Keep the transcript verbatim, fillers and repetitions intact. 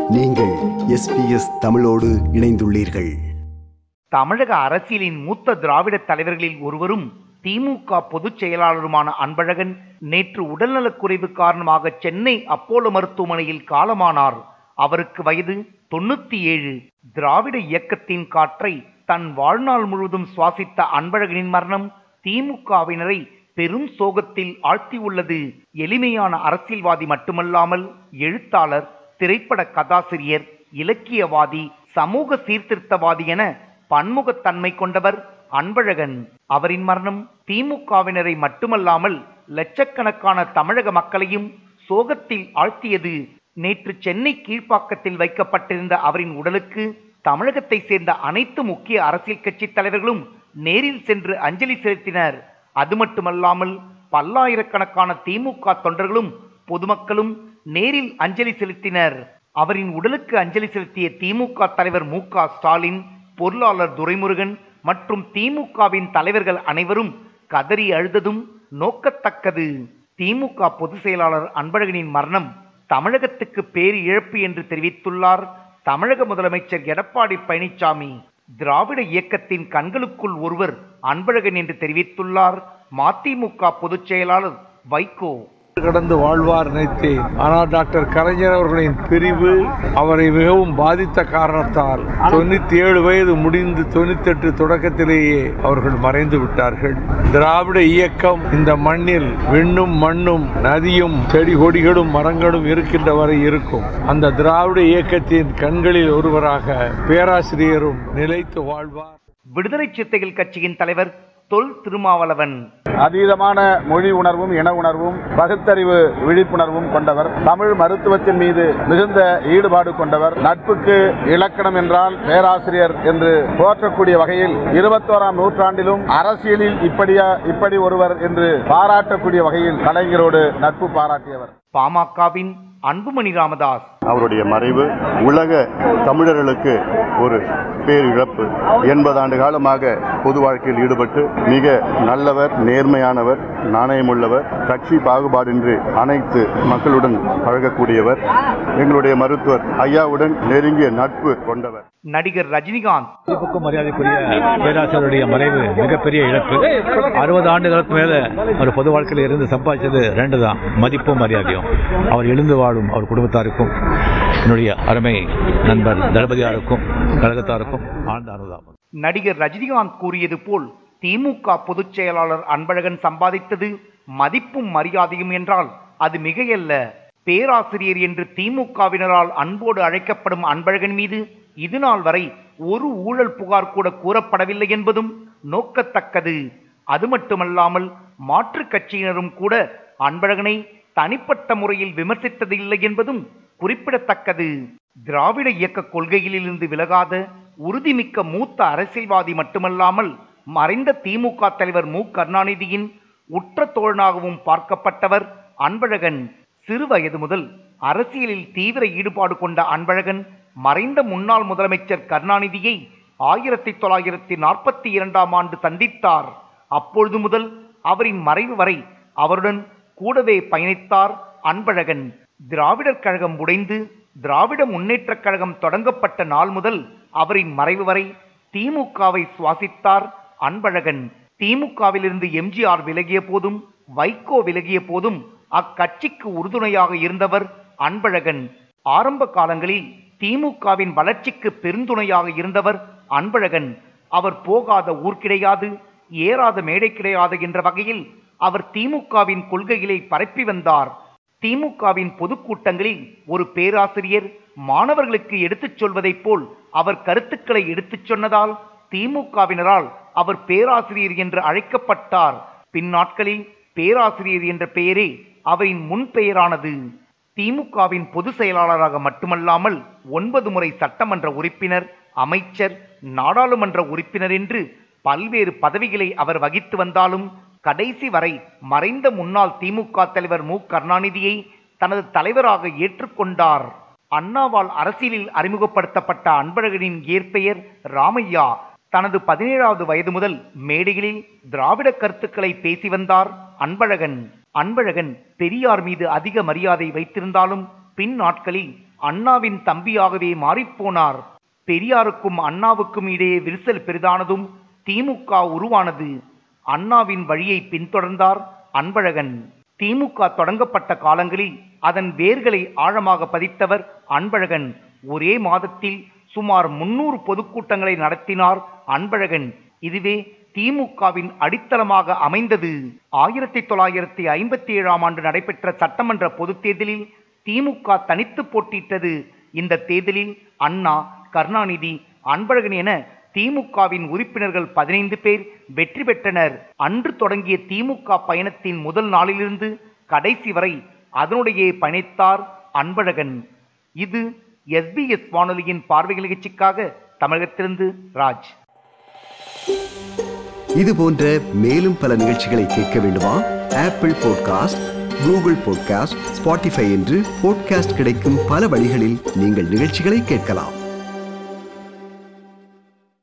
நீங்கள் S B S தமிழோடு இணைந்துள்ளீர்கள். தமிழக அரசியலின் மூத்த திராவிட தலைவர்களில் ஒருவரும் திமுக பொதுச் செயலாளருமான அன்பழகன் நேற்று உடல்நலக்குறைவு காரணமாக சென்னை அப்போலோ மருத்துவமனையில் காலமானார். அவருக்கு வயது தொண்ணூத்தி ஏழு. திராவிட இயக்கத்தின் காற்றை தன் வாழ்நாள் முழுவதும் சுவாசித்த அன்பழகனின் மரணம் திமுகவினரை பெரும் சோகத்தில் ஆழ்த்தியுள்ளது. எளிமையான அரசியல்வாதி மட்டுமல்லாமல் எழுத்தாளர், திரைப்பட கதாசிரியர், இலக்கியவாதி, சமூக சீர்திருத்தவாதி என பன்முகத்தன்மை கொண்டவர் அன்பழகன். அவரின் மரணம் திமுகவினரை மட்டுமல்லாமல் லட்சக்கணக்கான தமிழக மக்களையும் சோகத்தில் ஆழ்த்தியது. நேற்று சென்னை கீழ்ப்பாக்கத்தில் வைக்கப்பட்டிருந்த அவரின் உடலுக்கு தமிழகத்தை சேர்ந்த அனைத்து முக்கிய அரசியல் கட்சி தலைவர்களும் நேரில் சென்று அஞ்சலி செலுத்தினர். அது மட்டுமல்லாமல் பல்லாயிரக்கணக்கான திமுக தொண்டர்களும் பொதுமக்களும் நேரில் அஞ்சலி செலுத்தினர். அவரின் உடலுக்கு அஞ்சலி செலுத்திய திமுக தலைவர் மு க ஸ்டாலின், பொருளாளர் துரைமுருகன் மற்றும் திமுகவின் தலைவர்கள் அனைவரும் கதறி அழுததும் நோக்கத்தக்கது. திமுக பொதுச் செயலாளர் அன்பழகனின் மரணம் தமிழகத்துக்கு பேரு இழப்பு என்று தெரிவித்துள்ளார் தமிழக முதலமைச்சர் எடப்பாடி பழனிசாமி. திராவிட இயக்கத்தின் கண்களுக்குள் ஒருவர் அன்பழகன் என்று தெரிவித்துள்ளார் மதிமுக பொதுச் செயலாளர் வைகோ. கடந்து வாழ்வார் நினைத்தேன். ஆனால் டாக்டர் கலைஞர் அவர்களின் பிரிவு அவரை மிகவும் பாதித்த காரணத்தால் தொண்ணூத்தி ஏழு வயது முடிந்து தொண்ணூத்தி எட்டு தொடக்கத்திலேயே அவர்கள் மறைந்து விட்டார்கள். திராவிட இயக்கம் இந்த மண்ணில் விண்ணும் மண்ணும் நதியும் செடி கொடிகளும் மரங்களும் இருக்கின்ற வரை இருக்கும். அந்த திராவிட இயக்கத்தின் கண்களில் ஒருவராக பேராசிரியரும் நிலைத்து வாழ்வார். விடுதலை சிறுத்தைகள் கட்சியின் தலைவர் தொல் திருமாவளவன் அதீதமான மொழி உணர்வும் இன உணர்வும் பகுத்தறிவு விழிப்புணர்வும் கொண்டவர். தமிழ் மருத்துவத்தின் மீது மிகுந்த ஈடுபாடு கொண்டவர். நட்புக்கு இலக்கணம் என்றால் பேராசிரியர் என்று போற்றக்கூடிய வகையில் இருபத்தோராம் நூற்றாண்டிலும் அரசியலில் இப்படியா இப்படி ஒருவர் என்று பாராட்டக்கூடிய வகையில் கலைஞரோடு நட்பு பாராட்டியவர். பாமகவின் அன்புமணி ராமதாஸ் அவருடைய மறைவு உலக தமிழர்களுக்கு ஒரு பேரிழப்பு. எண்பது ஆண்டு காலமாக பொது வாழ்க்கையில் ஈடுபட்டு மிக நல்லவர், நேர்மையானவர், நாணயமுள்ளவர், கட்சி பாகுபாடின்றி அனைத்து மக்களுடன் பழகக்கூடியவர், எங்களுடைய மருத்துவர் ஐயாவுடன் நெருங்கிய நட்பு கொண்டவர். நடிகர் ரஜினிகாந்த் மதிப்புக்கும் மரியாதைக்குரிய பேராசிரியருடைய மறைவு மிகப்பெரிய இழப்பு. அறுபது ஆண்டுகளுக்கு மேல அவர் பொது வாழ்க்கையில் இருந்து சம்பாதிச்சது ரெண்டு தான், மதிப்பும் மரியாதையும். அவர் எழுந்து வாழும் அவர் குடும்பத்தாருக்கும் என்னுடைய அருமை நண்பர் தளபதியாருக்கும் கழகத்தாருக்கும் ஆழ்ந்த அனுதாபம். நடிகர் ரஜினிகாந்த் கூறியது போல் திமுக பொதுச் செயலாளர் அன்பழகன் சம்பாதித்தது மதிப்பும் மரியாதையும் என்றால் அது மிகையல்ல. பேராசிரியர் என்று திமுகவினரால் அன்போடு அழைக்கப்படும் அன்பழகன் மீது இதுநாள் வரை ஒரு ஊழல் புகார் கூட கூறப்படவில்லை என்பதும் நோக்கத்தக்கது. அது மட்டுமல்லாமல் மாற்றுக் கட்சியினரும் கூட அன்பழகனை தனிப்பட்ட முறையில் விமர்சித்தது இல்லை என்பதும் குறிப்பிடத்தக்கது. திராவிட இயக்க கொள்கையிலிருந்து விலகாத உறுதிமிக்க மூத்த அரசியல்வாதி மட்டுமல்லாமல் மறைந்த திமுக தலைவர் மு கருணாநிதியின் உற்ற தோழனாகவும் பார்க்கப்பட்டவர் அன்பழகன். சிறு வயது முதல் அரசியலில் தீவிர ஈடுபாடு கொண்ட அன்பழகன் மறைந்த முன்னாள் முதலமைச்சர் கருணாநிதியை ஆயிரத்தி தொள்ளாயிரத்தி நாற்பத்தி இரண்டாம் ஆண்டு சந்தித்தார். அப்பொழுது முதல் அவரின் மறைவு வரை அவருடன் கூடவே பயணித்தார் அன்பழகன். திராவிடர் கழகம் உடைந்து திராவிட முன்னேற்றக் கழகம் தொடங்கப்பட்ட நாள் முதல் அவரின் மறைவு வரை திமுகவை சுவாசித்தார் அன்பழகன். திமுகவிலிருந்து எம் ஜி ஆர் விலகிய போதும் வைகோ விலகிய போதும் அக்கட்சிக்கு உறுதுணையாக இருந்தவர் அன்பழகன். ஆரம்ப காலங்களில் திமுகவின் வளர்ச்சிக்கு பெருந்துணையாக இருந்தவர் அன்பழகன். அவர் போகாத ஊர் கிடையாது, ஏறாத மேடை கிடையாது என்ற வகையில் அவர் திமுகவின் கொள்கைகளை பரப்பி வந்தார். திமுகவின் பொதுக்கூட்டங்களில் ஒரு பேராசிரியர் மாணவர்களுக்கு எடுத்துச் சொல்வதைப் போல் அவர் கருத்துக்களை எடுத்துச் சொன்னதால் திமுகவினரால் அவர் பேராசிரியர் என்று அழைக்கப்பட்டார். பின்னாட்களில் பேராசிரியர் என்ற பெயரே அவரின் முன் பெயரானது. திமுகவின் பொதுச் செயலாளராக மட்டுமல்லாமல் ஒன்பது முறை சட்டமன்ற உறுப்பினர், அமைச்சர், நாடாளுமன்ற உறுப்பினர் என்று பல்வேறு பதவிகளை அவர் வகித்து வந்தாலும் கடைசி வரை மறைந்த முன்னாள் திமுக தலைவர் மு கருணாநிதியை தனது தலைவராக ஏற்றுக்கொண்டார். அண்ணாவால் அரசியலில் அறிமுகப்படுத்தப்பட்ட அன்பழகனின் இயற்பெயர் ராமையா. தனது பதினேழாவது வயது முதல் மேடைகளில் திராவிட கருத்துக்களை பேசி வந்தார் அன்பழகன். அன்பழகன் பெரியார் மீது அதிக மரியாதை வைத்திருந்தாலும் பின் நாட்களில் அண்ணாவின் தம்பியாகவே மாறிப்போனார். பெரியாருக்கும் அண்ணாவுக்கும் இடையே விரிசல் பெரிதானதும் திமுக உருவானது. அண்ணாவின் வழியை பின்தொடர்ந்தார் அன்பழகன். திமுக தொடங்கப்பட்ட காலங்களில் அதன் வேர்களை ஆழமாக பதித்தவர் அன்பழகன். ஒரே மாதத்தில் சுமார் முன்னூறு பொதுக்கூட்டங்களை நடத்தினார் அன்பழகன். இதுவே திமுகவின் அடித்தளமாக அமைந்தது. ஆயிரத்தி தொள்ளாயிரத்தி ஐம்பத்தி ஏழாம் ஆண்டு நடைபெற்ற சட்டமன்ற பொதுத் தேர்தலில் திமுக தனித்து போட்டியிட்டது. இந்த தேர்தலில் அண்ணா, கருணாநிதி, அன்பழகன் என திமுகவின் உறுப்பினர்கள் பதினைந்து பேர் வெற்றி பெற்றனர். அன்று தொடங்கிய திமுக பயணத்தின் முதல் நாளிலிருந்து கடைசி வரை அதனுடைய பயணித்தார் அன்பழகன். இது எஸ் பி எஸ் வானொலியின் பார்வை நிகழ்ச்சிக்காக தமிழகத்திலிருந்து ராஜ். இது போன்ற மேலும் பல நிகழ்ச்சிகளை கேட்க வேண்டுமா? Apple podcast, Google podcast, Spotify என்று பாட்காஸ்ட் கிடைக்கும் பல வழிகளில் நீங்கள் நிகழ்ச்சிகளை கேட்கலாம்.